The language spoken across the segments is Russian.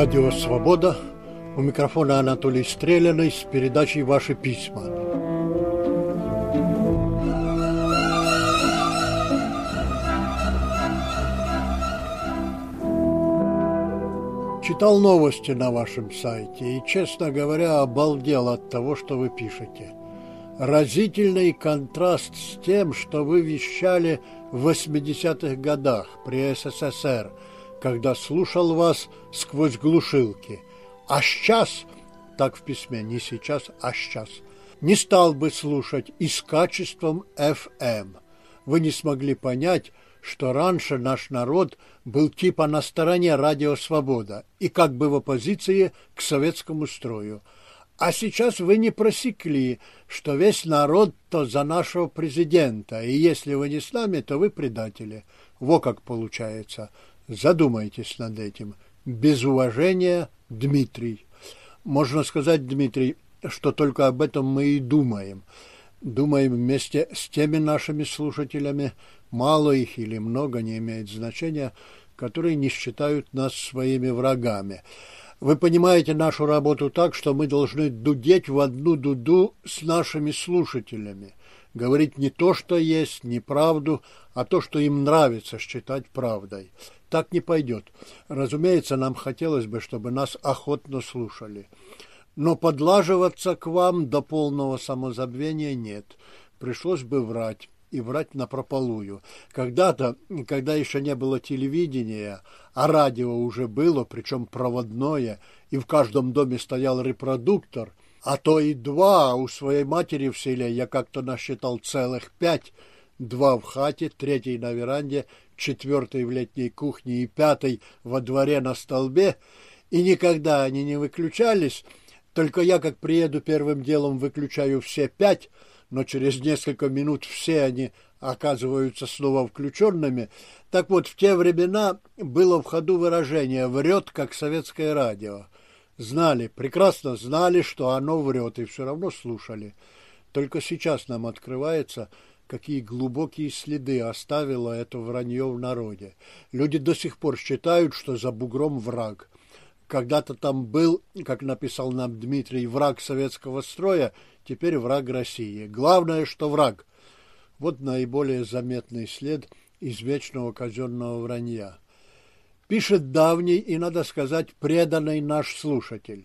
Радио «Свобода». У микрофона Анатолий Стреляный с передачей «Ваши письма». Читал новости на вашем сайте и, честно говоря, обалдел от того, что вы пишете. Разительный контраст с тем, что вы вещали в 80-х годах при СССР, когда слушал вас сквозь глушилки. А сейчас, так в письме, не сейчас, а сейчас, не стал бы слушать и с качеством FM. Вы не смогли понять, что раньше наш народ был типа на стороне Радио Свобода и как бы в оппозиции к советскому строю. А сейчас вы не просекли, что весь народ-то за нашего президента, и если вы не с нами, то вы предатели. Во как получается. Задумайтесь над этим. Без уважения, Дмитрий. Можно сказать, Дмитрий, что только об этом мы и думаем. Думаем вместе с теми нашими слушателями, мало их или много, не имеет значения, которые не считают нас своими врагами. Вы понимаете нашу работу так, что мы должны дудеть в одну дуду с нашими слушателями, говорить не то, что есть, не правду, а то, что им нравится считать правдой. Так не пойдет. Разумеется, нам хотелось бы, чтобы нас охотно слушали. Но подлаживаться к вам до полного самозабвения нет. Пришлось бы врать. И врать напропалую. Когда-то, когда еще не было телевидения, а радио уже было, причем проводное, и в каждом доме стоял репродуктор, а то и два, у своей матери в селе я как-то насчитал целых 5, 2 в хате, 3 на веранде, 4 в летней кухне и 5 во дворе на столбе, и никогда они не выключались, только я, как приеду, первым делом выключаю все 5, но через несколько минут все они оказываются снова включенными. Так вот, в те времена было в ходу выражение «врет, как советское радио». Знали, прекрасно знали, что оно врет, и все равно слушали. Только сейчас нам открывается, какие глубокие следы оставило это вранье в народе. Люди до сих пор считают, что за бугром враг. Когда-то там был, как написал нам Дмитрий, враг советского строя, теперь враг России. Главное, что враг. Вот наиболее заметный след извечного казенного вранья. Пишет давний и, надо сказать, преданный наш слушатель.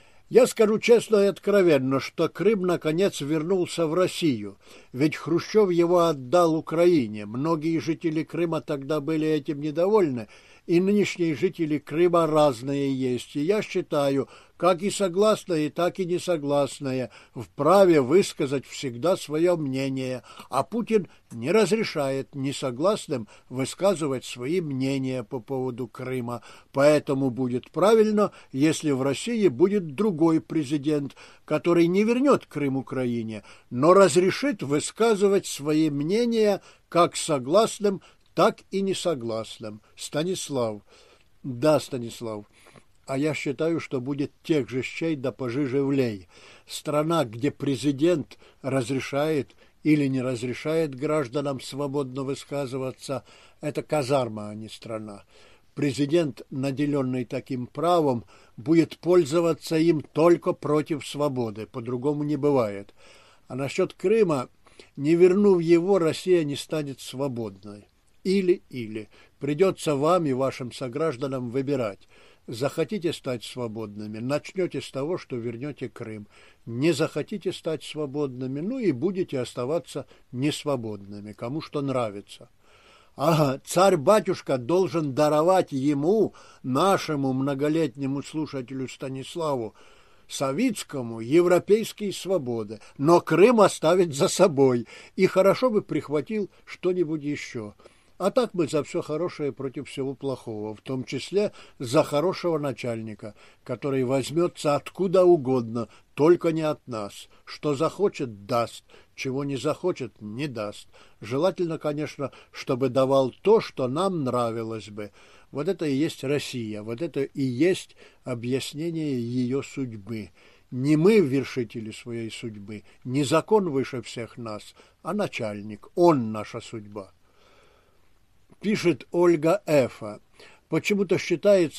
Я скажу честно и откровенно, что Крым наконец вернулся в Россию, ведь Хрущев его отдал Украине. Многие жители Крыма тогда были этим недовольны, и нынешние жители Крыма разные есть. И я считаю, как и согласные, так и несогласные вправе высказать всегда свое мнение, а Путин не разрешает несогласным высказывать свои мнения по поводу Крыма. Поэтому будет правильно, если в России будет другой президент, который не вернет Крым Украине, но разрешит высказывать свои мнения как согласным, так и несогласным. Станислав. Да, Станислав. А я считаю, что будет тех же щей да пожиже влей. Страна, где президент разрешает или не разрешает гражданам свободно высказываться, это казарма, а не страна. Президент, наделенный таким правом, будет пользоваться им только против свободы, по-другому не бывает. А насчет Крыма, не вернув его, Россия не станет свободной. Или. Придется вам и вашим согражданам выбирать. Захотите стать свободными, начнете с того, что вернете Крым. Не захотите стать свободными, ну и будете оставаться несвободными, кому что нравится. Ага, царь-батюшка должен даровать ему, нашему многолетнему слушателю Станиславу Савицкому, европейские свободы, но Крым оставить за собой, и хорошо бы прихватил что-нибудь еще. А так мы за все хорошее против всего плохого, в том числе за хорошего начальника, который возьмется откуда угодно, только не от нас. Что захочет – даст, чего не захочет – не даст. Желательно, конечно, чтобы давал то, что нам нравилось бы. Вот это и есть Россия, вот это и есть объяснение ее судьбы. Не мы вершители своей судьбы, не закон выше всех нас, а начальник, он наша судьба. Пишет Ольга Эфа. Почему-то считается,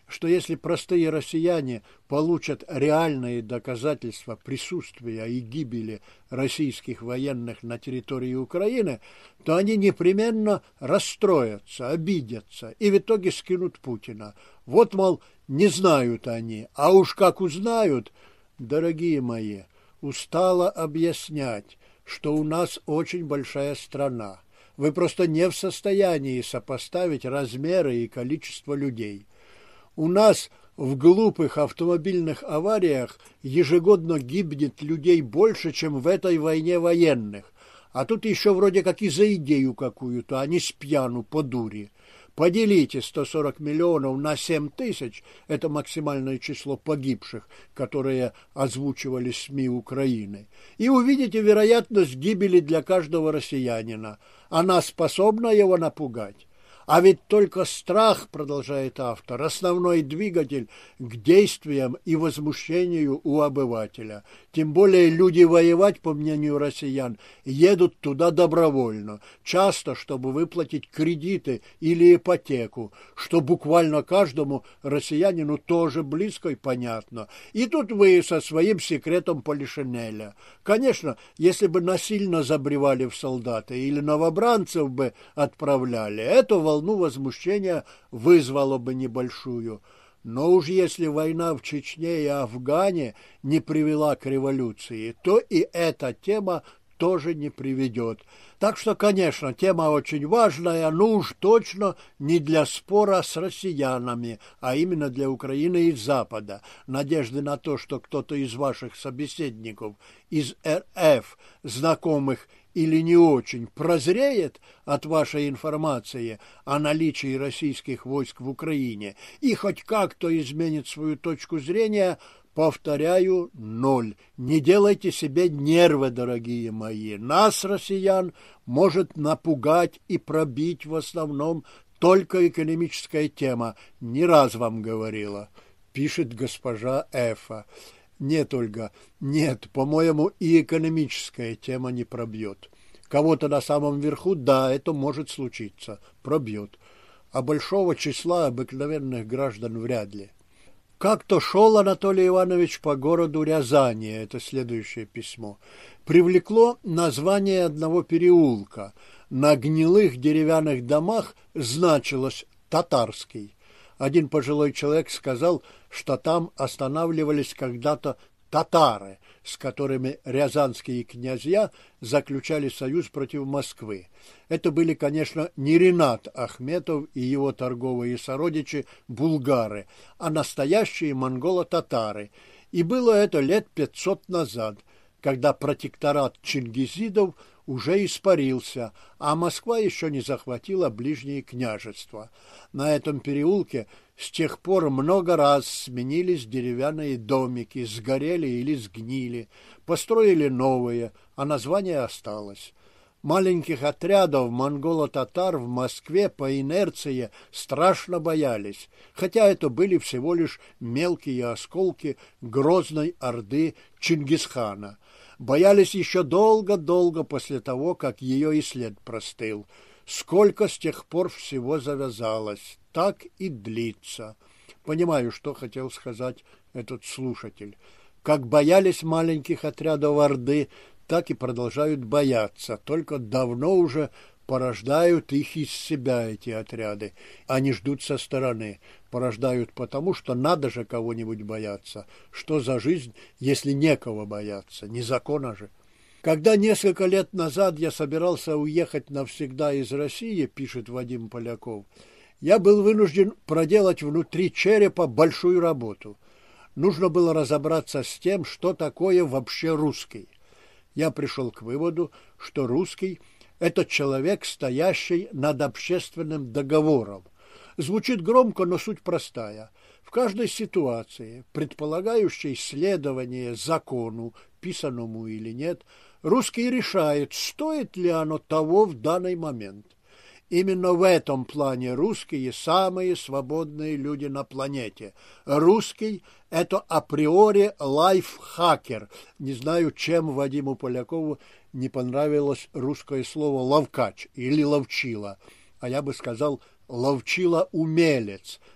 что если простые россияне получат реальные доказательства присутствия и гибели российских военных на территории Украины, то они непременно расстроятся, обидятся и в итоге скинут Путина. Вот, мол, не знают они, а уж как узнают, дорогие мои, устала объяснять, что у нас очень большая страна. Вы просто не в состоянии сопоставить размеры и количество людей. У нас в глупых автомобильных авариях ежегодно гибнет людей больше, чем в этой войне военных. А тут еще вроде как и за идею какую-то, а не спьяну по дури. Поделите 140 миллионов на 7 тысяч, это максимальное число погибших, которые озвучивали СМИ Украины, и увидите вероятность гибели для каждого россиянина. Она способна его напугать? А ведь только страх, продолжает автор, основной двигатель к действиям и возмущению у обывателя. Тем более люди воевать, по мнению россиян, едут туда добровольно, часто, чтобы выплатить кредиты или ипотеку, что буквально каждому россиянину тоже близко и понятно. И тут вы со своим секретом Полишинеля. Конечно, если бы насильно забревали в солдаты или новобранцев бы отправляли, это волну возмущения вызвало бы небольшую. Но уж если война в Чечне и Афгане не привела к революции, то и эта тема тоже не приведет. Так что, конечно, тема очень важная, но уж точно не для спора с россиянами, а именно для Украины и Запада. Надежды на то, что кто-то из ваших собеседников из РФ, знакомых или не очень, прозреет от вашей информации о наличии российских войск в Украине и хоть как-то изменит свою точку зрения, повторяю, 0. Не делайте себе нервы, дорогие мои. Нас, россиян, может напугать и пробить в основном только экономическая тема. Не раз вам говорила, пишет госпожа Эфа. Нет, Ольга, нет, по-моему, и экономическая тема не пробьет. Кого-то на самом верху, да, это может случиться, пробьет. А большого числа обыкновенных граждан вряд ли. Как-то шел Анатолий Иванович по городу Рязани, это следующее письмо, привлекло название одного переулка. На гнилых деревянных домах значилось «Татарский». Один пожилой человек сказал, что там останавливались когда-то татары, с которыми рязанские князья заключали союз против Москвы. Это были, конечно, не Ренат Ахметов и его торговые сородичи булгары, а настоящие монголо-татары. И было это лет 500 назад, когда протекторат чингизидов уже испарился, а Москва еще не захватила ближние княжества. На этом переулке с тех пор много раз сменились деревянные домики, сгорели или сгнили, построили новые, а название осталось. Маленьких отрядов монголо-татар в Москве по инерции страшно боялись, хотя это были всего лишь мелкие осколки грозной орды Чингисхана. Боялись еще долго-долго после того, как ее и след простыл. Сколько с тех пор всего завязалось, так и длится. Понимаю, что хотел сказать этот слушатель. Как боялись маленьких отрядов Орды, так и продолжают бояться, только давно уже порождают их из себя, эти отряды. Они ждут со стороны, порождают потому, что надо же кого-нибудь бояться. Что за жизнь, если некого бояться? Не закона же. Когда несколько лет назад я собирался уехать навсегда из России, пишет Вадим Поляков, я был вынужден проделать внутри черепа большую работу. Нужно было разобраться с тем, что такое вообще русский. Я пришел к выводу, что русский – это человек, стоящий над общественным договором. Звучит громко, но суть простая. В каждой ситуации, предполагающей следование закону, писанному или нет, русский решает, стоит ли оно того в данный момент. Именно в этом плане русские самые свободные люди на планете. Русский – это априори лайфхакер. Не знаю, чем Вадиму Полякову не понравилось русское слово «ловкач» или «ловчила», а я бы сказал «ловчила-умелец».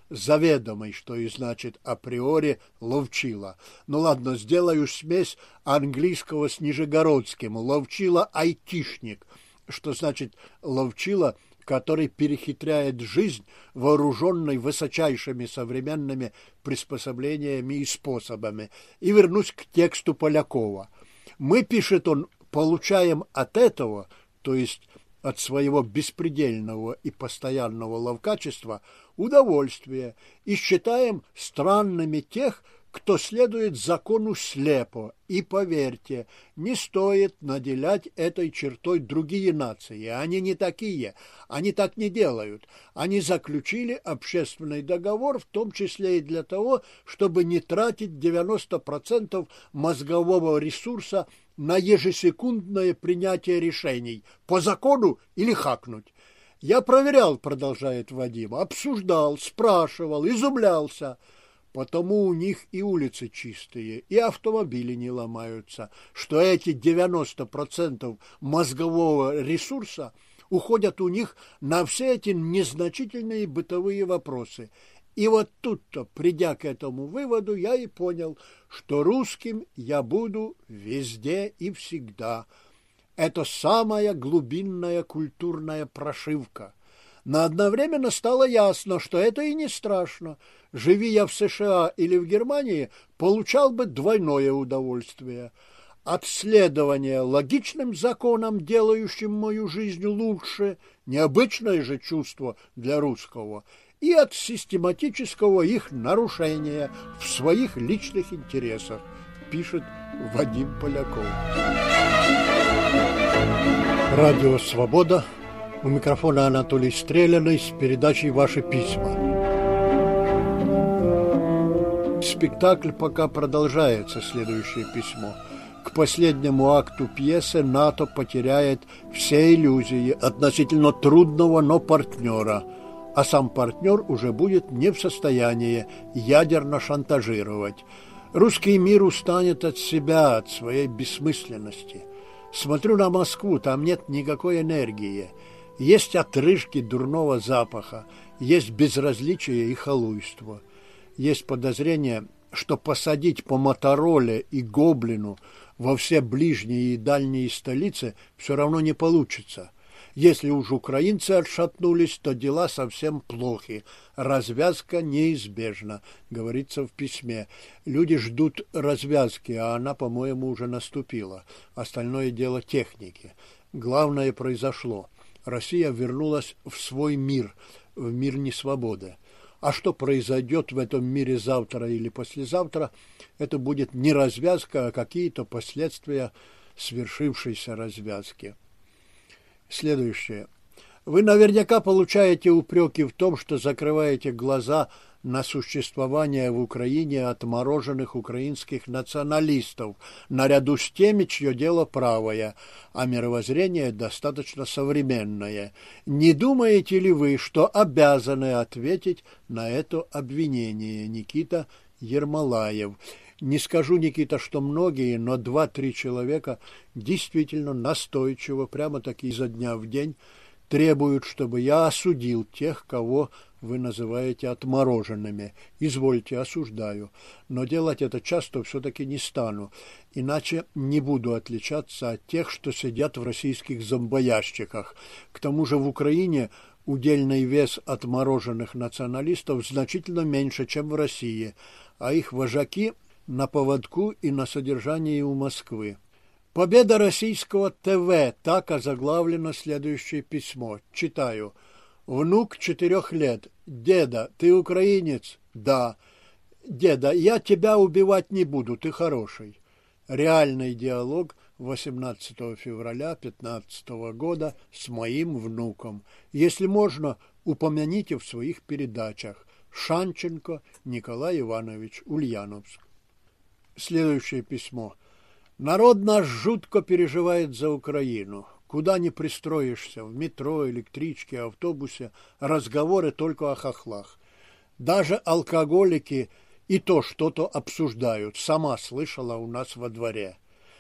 заведомой, что и значит априори ловчила. Ну ладно, сделаю смесь английского с нижегородским. Ловчила айтишник, что значит ловчила, который перехитряет жизнь, вооруженный высочайшими современными приспособлениями и способами. И вернусь к тексту Полякова. Мы, пишет он, получаем от этого, то есть от своего беспредельного и постоянного ловкачества, удовольствие и считаем странными тех, кто следует закону слепо. И поверьте, не стоит наделять этой чертой другие нации. Они не такие, они так не делают. Они заключили общественный договор, в том числе и для того, чтобы не тратить 90% мозгового ресурса на ежесекундное принятие решений, по закону или хакнуть. Я проверял, продолжает Вадим, обсуждал, спрашивал, изумлялся. Потому у них и улицы чистые, и автомобили не ломаются, что эти 90% мозгового ресурса уходят у них на все эти незначительные бытовые вопросы. И вот тут-то, придя к этому выводу, я и понял, что русским я буду везде и всегда. Это самая глубинная культурная прошивка. Но одновременно стало ясно, что это и не страшно. Живи я в США или в Германии, получал бы двойное удовольствие. От следования логичным законам, делающим мою жизнь лучше, необычное же чувство для русского, и от систематического их нарушения в своих личных интересах, пишет Вадим Поляков. Радио «Свобода». У микрофона Анатолий Стреляный с передачей «Ваши письма». Спектакль пока продолжается, следующее письмо. К последнему акту пьесы НАТО потеряет все иллюзии относительно трудного, но партнера, а сам партнер уже будет не в состоянии ядерно шантажировать. Русский мир устанет от себя, от своей бессмысленности. Смотрю на Москву, там нет никакой энергии. Есть отрыжки дурного запаха, есть безразличие и халуйство. Есть подозрение, что посадить по Мотороле и Гоблину во все ближние и дальние столицы все равно не получится. Если уж украинцы отшатнулись, то дела совсем плохи. Развязка неизбежна, говорится в письме. Люди ждут развязки, а она, по-моему, уже наступила. Остальное дело техники. Главное произошло. Россия вернулась в свой мир, в мир несвободы. А что произойдет в этом мире завтра или послезавтра, это будет не развязка, а какие-то последствия свершившейся развязки. Следующее. Вы наверняка получаете упреки в том, что закрываете глаза на существование в Украине отмороженных украинских националистов, наряду с теми, чье дело правое, а мировоззрение достаточно современное. Не думаете ли вы, что обязаны ответить на это обвинение? Никита Ермолаев. Не скажу, Никита, что многие, но 2-3 человека действительно настойчиво, прямо-таки изо дня в день, требуют, чтобы я осудил тех, кого вы называете отмороженными. Извольте, осуждаю. Но делать это часто все-таки не стану, иначе не буду отличаться от тех, что сидят в российских зомбоящиках. К тому же в Украине удельный вес отмороженных националистов значительно меньше, чем в России, а их вожаки на поводку и на содержании у Москвы. Победа российского ТВ. Так озаглавлено следующее письмо. Читаю. Внук 4 лет. Деда, ты украинец? Да. Деда, я тебя убивать не буду, ты хороший. Реальный диалог 18 февраля 2015 года с моим внуком. Если можно, упомяните в своих передачах. Шанченко Николай Иванович, Ульяновск. Следующее письмо. Народ наш жутко переживает за Украину. Куда ни пристроишься, в метро, электричке, автобусе, разговоры только о хохлах. Даже алкоголики и то что-то обсуждают. Сама слышала у нас во дворе.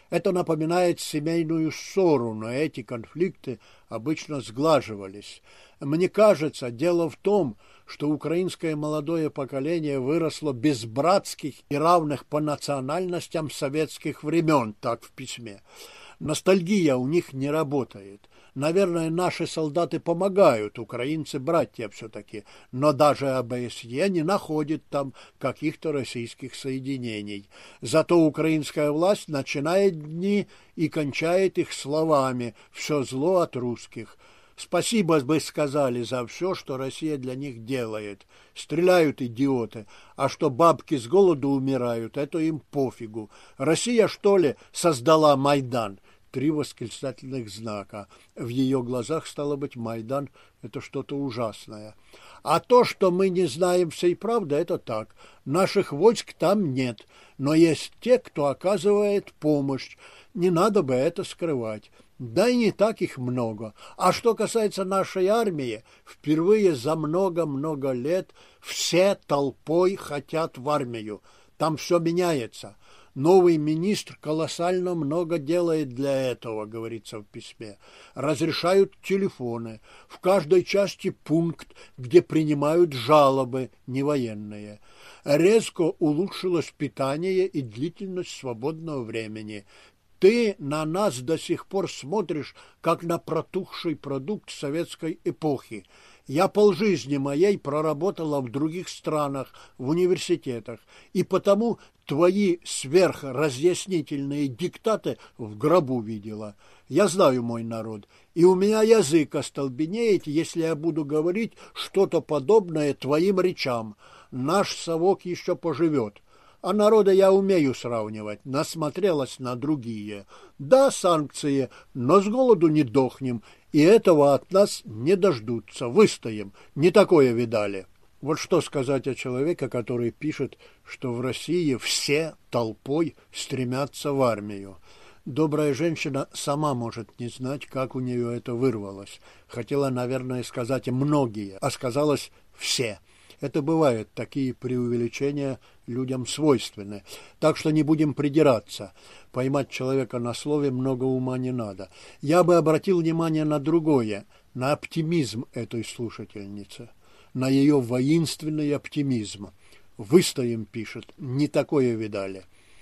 Это напоминает семейную ссору, но эти конфликты обычно сглаживались. Мне кажется, дело в том, что украинское молодое поколение выросло без братских и равных по национальностям советских времен, так в письме. Ностальгия у них не работает. Наверное, наши солдаты помогают, украинцы братья все-таки, но даже ОБСЕ не находит там каких-то российских соединений. Зато украинская власть начинает дни и кончает их словами «все зло от русских». Спасибо бы сказали за все, что Россия для них делает. Стреляют идиоты, а что бабки с голоду умирают, это им пофигу. Россия, что ли, создала Майдан? 3 восклицательных знака. В ее глазах, стало быть, Майдан – это что-то ужасное. А то, что мы не знаем всей правды, это так. Наших войск там нет, но есть те, кто оказывает помощь. Не надо бы это скрывать. Да и не так их много. А что касается нашей армии, впервые за много-много лет все толпой хотят в армию. Там все меняется. Новый министр колоссально много делает для этого, говорится в письме. Разрешают телефоны. В каждой части пункт, где принимают жалобы невоенные. Резко улучшилось питание и длительность свободного времени. Ты на нас до сих пор смотришь, как на протухший продукт советской эпохи. Я полжизни моей проработала в других странах, в университетах, и потому твои сверхразъяснительные диктаты в гробу видела. Я знаю мой народ, и у меня язык остолбенеет, если я буду говорить что-то подобное твоим речам. Наш совок еще поживет. А народа я умею сравнивать, насмотрелась на другие. Да, санкции, но с голоду не дохнем, и этого от нас не дождутся, выстоим. Не такое видали. Вот что сказать о человеке, который пишет, что в России все толпой стремятся в армию. Добрая женщина сама может не знать, как у нее это вырвалось. Хотела, наверное, сказать «многие», а сказалось «все». Это бывает, такие преувеличения людям свойственны. Так что не будем придираться. Поймать человека на слове много ума не надо. Я бы обратил внимание на другое, на оптимизм этой слушательницы, на ее воинственный оптимизм. «Выстоим», пишет, не такое видали.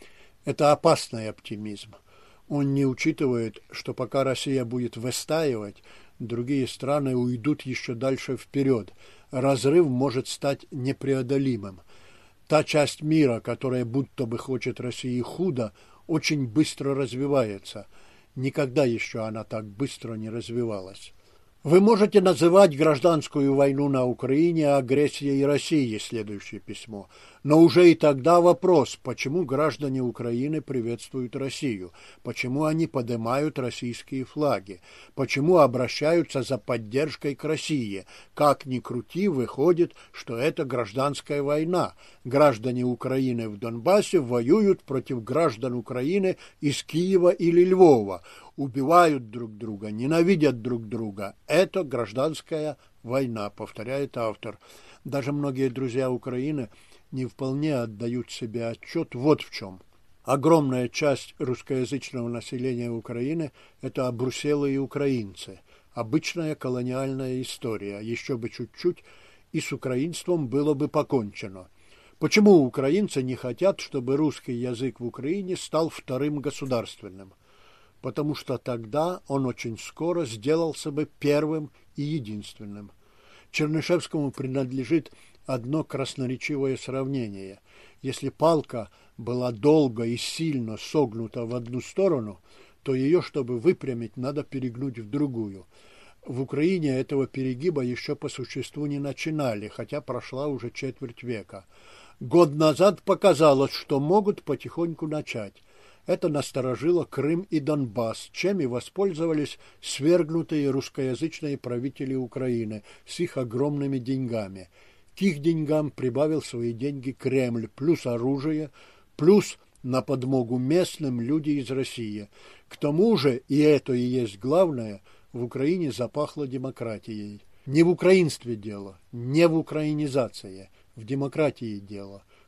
Это опасный оптимизм. Он не учитывает, что пока Россия будет выстаивать, другие страны уйдут еще дальше вперед. Разрыв может стать непреодолимым. Та часть мира, которая будто бы хочет России худо, очень быстро развивается. Никогда еще она так быстро не развивалась. Вы можете называть гражданскую войну на Украине агрессией России, следующее письмо. Но уже и тогда вопрос, почему граждане Украины приветствуют Россию, почему они поднимают российские флаги, почему обращаются за поддержкой к России. Как ни крути, выходит, что это гражданская война. Граждане Украины в Донбассе воюют против граждан Украины из Киева или Львова. Убивают друг друга, ненавидят друг друга. Это гражданская война, повторяет автор. Даже многие друзья Украины не вполне отдают себе отчет вот в чем. Огромная часть русскоязычного населения Украины – это обруселые украинцы. Обычная колониальная история. Еще бы чуть-чуть, и с украинством было бы покончено. Почему украинцы не хотят, чтобы русский язык в Украине стал вторым государственным? Потому что тогда он очень скоро сделался бы первым и единственным. Чернышевскому принадлежит одно красноречивое сравнение. Если палка была долго и сильно согнута в одну сторону, то ее, чтобы выпрямить, надо перегнуть в другую. В Украине этого перегиба еще по существу не начинали, хотя прошла уже четверть века. Год назад показалось, что могут потихоньку начать. Это насторожило Крым и Донбасс, чем и воспользовались свергнутые русскоязычные правители Украины с их огромными деньгами. К их деньгам прибавил свои деньги Кремль, плюс оружие, плюс на подмогу местным люди из России. К тому же, и это и есть главное, в Украине запахло демократией. Не в украинстве дело, не в украинизации, в демократии дело.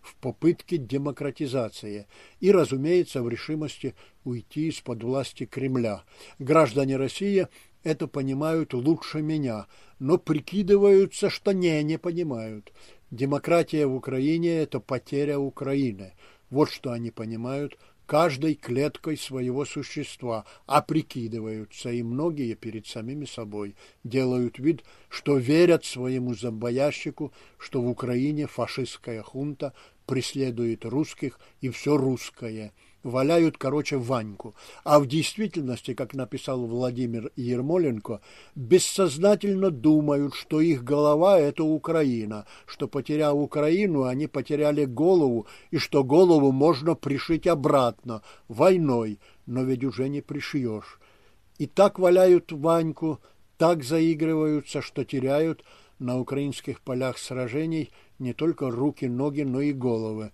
в попытке демократизации и, разумеется, в решимости уйти из-под власти Кремля. Граждане России это понимают лучше меня, но прикидываются, что не понимают. Демократия в Украине – это потеря Украины. Вот что они понимают каждой клеткой своего существа, а прикидываются и многие перед самими собой, делают вид, что верят своему зомбоящику, что в Украине фашистская хунта преследует русских и все русское. Валяют, Ваньку. А в действительности, как написал Владимир Ермоленко, бессознательно думают, что их голова – это Украина, что, потеряв Украину, они потеряли голову, и что голову можно пришить обратно, войной, но ведь уже не пришьешь. И так валяют Ваньку, так заигрываются, что теряют на украинских полях сражений не только руки, ноги, но и головы.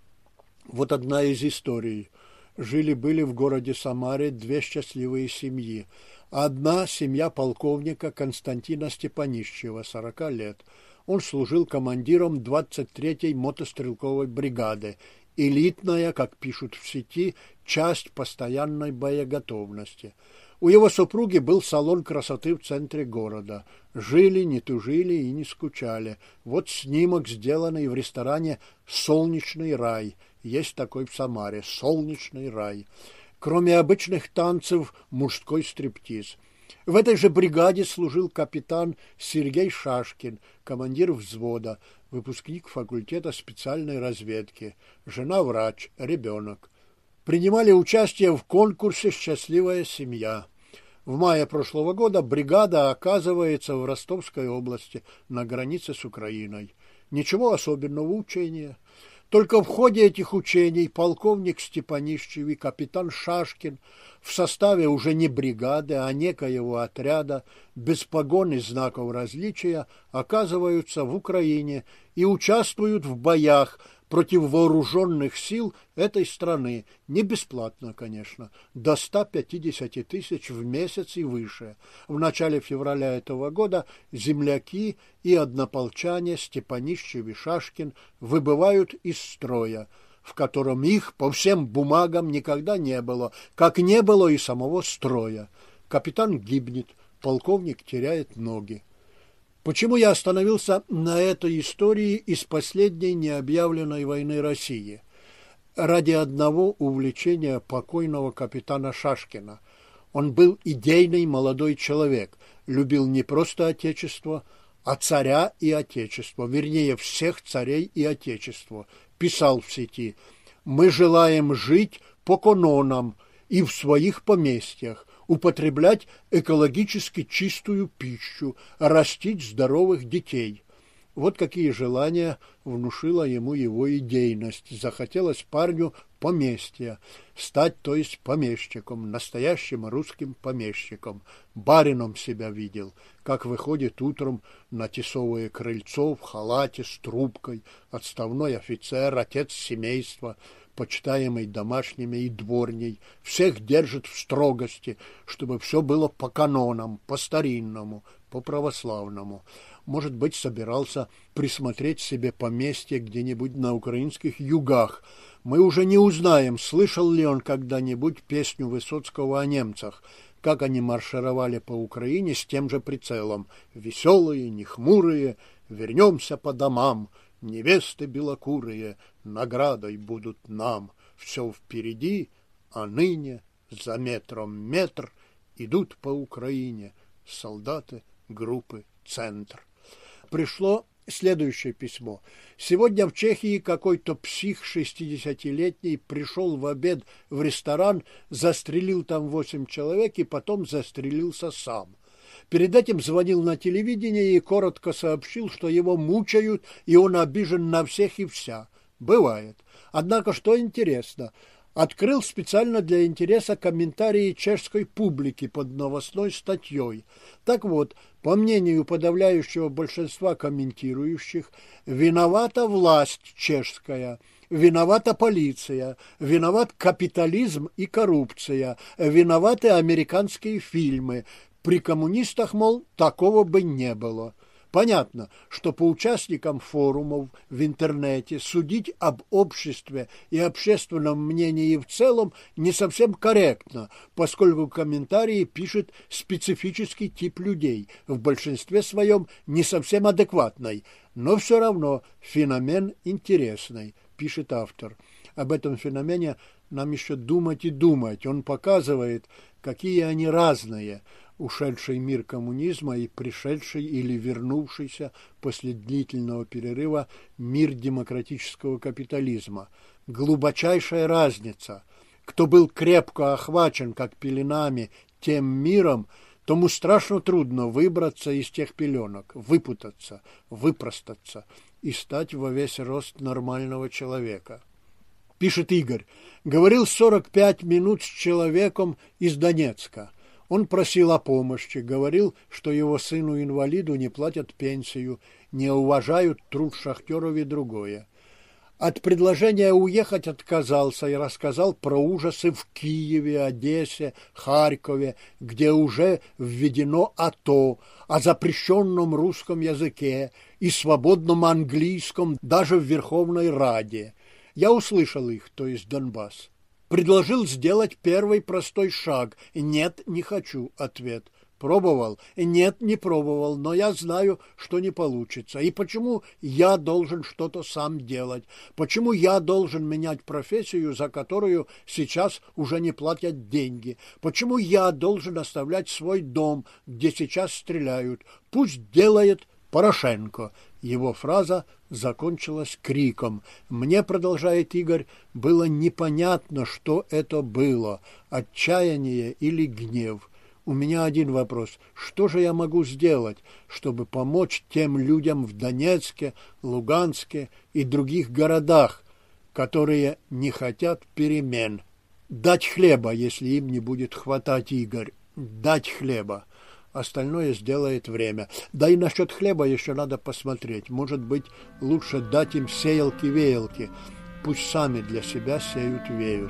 Вот одна из историй. Жили-были в городе Самаре две счастливые семьи. Одна семья полковника Константина Степанищева, 40 лет. Он служил командиром 23-й мотострелковой бригады. Элитная, как пишут в сети, часть постоянной боеготовности. У его супруги был салон красоты в центре города. Жили, не тужили и не скучали. Вот снимок, сделанный в ресторане «Солнечный рай». Есть такой в Самаре «Солнечный рай». Кроме обычных танцев, мужской стриптиз. В этой же бригаде служил капитан Сергей Шашкин, командир взвода, выпускник факультета специальной разведки, жена врач, ребенок. Принимали участие в конкурсе «Счастливая семья». В мае прошлого года бригада оказывается в Ростовской области, на границе с Украиной. Ничего особенного учения. Только в ходе этих учений полковник Степанищев и капитан Шашкин в составе уже не бригады, а некоего отряда, без погон и знаков различия, оказываются в Украине и участвуют в боях против вооруженных сил этой страны. Не бесплатно, конечно, до 150 тысяч в месяц и выше. В начале февраля этого года земляки и однополчане Степанищев и Шашкин выбывают из строя, в котором их по всем бумагам никогда не было, как не было и самого строя. Капитан гибнет, полковник теряет ноги. Почему я остановился на этой истории из последней необъявленной войны России? Ради одного увлечения покойного капитана Шашкина. Он был идейный молодой человек, любил не просто Отечество, а царя и Отечество, вернее, всех царей и Отечества. Писал в сети: «Мы желаем жить по канонам и в своих поместьях, употреблять экологически чистую пищу, растить здоровых детей». Вот какие желания внушила ему его идейность. Захотелось парню поместья, стать, то есть помещиком, настоящим русским помещиком. Барином себя видел, как выходит утром на тесовое крыльцо в халате с трубкой, отставной офицер, отец семейства, почитаемый домашними и дворней, всех держит в строгости, чтобы все было по канонам, по-старинному, по-православному. Может быть, собирался присмотреть себе поместье где-нибудь на украинских югах. Мы уже не узнаем, слышал ли он когда-нибудь песню Высоцкого о немцах, как они маршировали по Украине с тем же прицелом. «Веселые, не хмурые, вернемся по домам, невесты белокурые наградой будут нам. Все впереди, а ныне за метром метр идут по Украине солдаты группы «Центр». Пришло следующее письмо. Сегодня в Чехии какой-то псих 60-летний пришел в обед в ресторан, застрелил там 8 человек и потом застрелился сам. Перед этим звонил на телевидение и коротко сообщил, что его мучают, и он обижен на всех и вся. Бывает. Однако, что интересно, открыл специально для интереса комментарии чешской публики под новостной статьей. Так вот, по мнению подавляющего большинства комментирующих, виновата власть чешская, виновата полиция, виноват капитализм и коррупция, виноваты американские фильмы. При коммунистах, мол, такого бы не было. Понятно, что по участникам форумов в интернете судить об обществе и общественном мнении в целом не совсем корректно, поскольку комментарии пишет специфический тип людей, в большинстве своем не совсем адекватный, но все равно феномен интересный, пишет автор. Об этом феномене нам еще думать и думать. Он показывает, какие они разные. Ушедший мир коммунизма и пришедший или вернувшийся после длительного перерыва мир демократического капитализма. Глубочайшая разница. Кто был крепко охвачен, как пеленами, тем миром, тому страшно трудно выбраться из тех пеленок, выпутаться, выпростаться и стать во весь рост нормального человека. Пишет Игорь. Говорил 45 минут с человеком из Донецка. Он просил о помощи, говорил, что его сыну-инвалиду не платят пенсию, не уважают труд шахтеров и другое. От предложения уехать отказался и рассказал про ужасы в Киеве, Одессе, Харькове, где уже введено АТО, о запрещенном русском языке и свободном английском даже в Верховной Раде. Я услышал их, то есть Донбасс. Предложил сделать первый простой шаг. Нет, не хочу. Ответ. Пробовал? Нет, не пробовал, но я знаю, что не получится. И почему я должен что-то сам делать? Почему я должен менять профессию, за которую сейчас уже не платят деньги? Почему я должен оставлять свой дом, где сейчас стреляют? Пусть делает Порошенко. Его фраза закончилась криком. Мне, продолжает Игорь, было непонятно, что это было, отчаяние или гнев. У меня один вопрос. Что же я могу сделать, чтобы помочь тем людям в Донецке, Луганске и других городах, которые не хотят перемен? Дать хлеба, если им не будет хватать, Игорь. Дать хлеба. Остальное сделает время. Да и насчет хлеба еще надо посмотреть. Может быть, лучше дать им сеялки-веялки. Пусть сами для себя сеют-веют.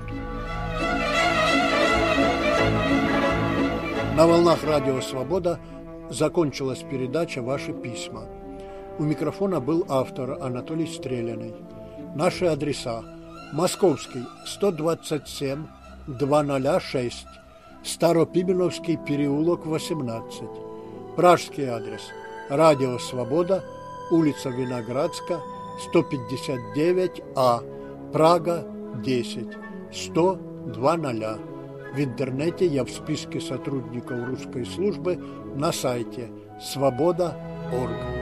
На волнах Радио Свобода закончилась передача «Ваши письма». У микрофона был автор Анатолий Стреляный. Наши адреса: Московский, 127, 206, Старопименовский переулок, 18. Пражский адрес: Радио Свобода, улица Виноградска, 159А, Прага, 10, 100-00. В интернете я в списке сотрудников русской службы на сайте svoboda.org.